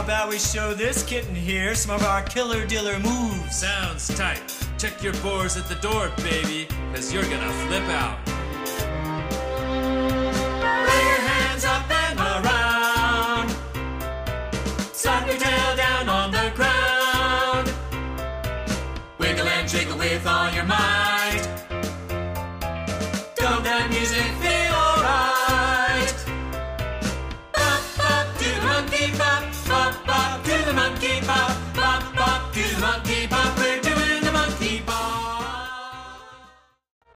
about we show this kitten here some of our killer dealer moves? Sounds tight. Check your bores at the door, baby, 'cause you're gonna flip out.